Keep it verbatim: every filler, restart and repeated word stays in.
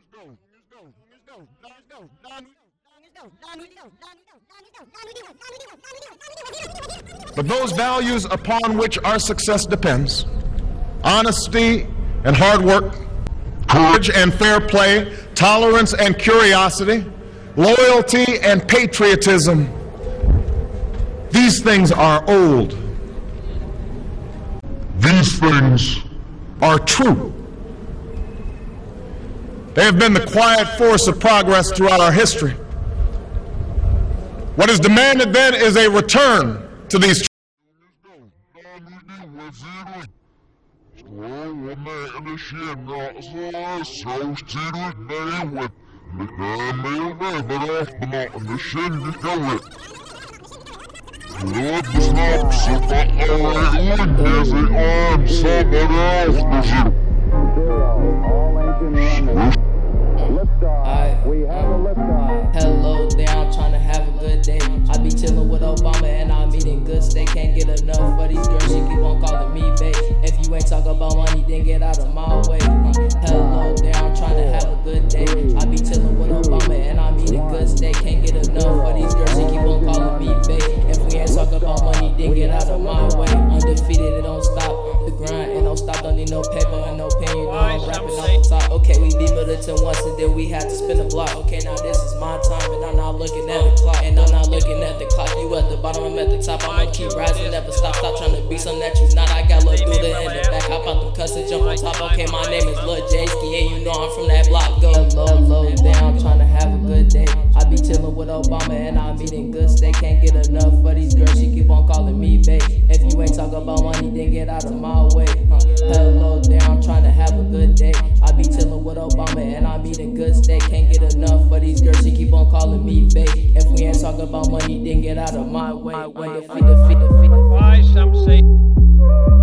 But those values upon which our success depends, honesty and hard work, courage and fair play, tolerance and curiosity, loyalty and patriotism, these things are old. These things are true. They have been the quiet force of progress throughout our history. What is demanded then is a return to these truths. We have a liftoff. Hello there, I'm trying to have a good day. I be chillin' with Obama and I'm eating good steak. Can't get enough for these girls, she keep on calling me babe. If you ain't talking about money, then get out of my way. Uh, hello there, I'm trying to have a good day. I be chillin' with Obama and I'm eating good steak. Can't get enough for these girls, she keep on calling me babe. If we ain't talking about money, then get out of my way. Undefeated, it don't stop. The grind, it don't stop. Don't need no paper and no pen. You know I'm rapping off the top. Okay, we beat Middleton once and then we had to spin the block. Okay, now this is my time and I'm not looking at the clock. And I'm not looking at the clock. You at the bottom, I'm at the top. I'ma keep rising, never stop. Stop trying to be something that you not. I got Lil Duda in the back. Hop out them cuss and jump on top. Okay, my name is Lil J-Ski and you know I'm from that block. Go low, low down, I'm trying to have a good day. I be chillin' with Obama and I'm eating good steak. Can't get enough for these girls, she keep on calling me babe. If you ain't talking about money, then get out of my way. Uh, hello there, I'm trying to have a good day. I be chillin' with Obama and I'm eating good steak. Can't get enough for these girls, she keep on calling me babe. If we ain't talking about money, then get out of my way. Undefeated, defeat, defeat, defeat. Why some say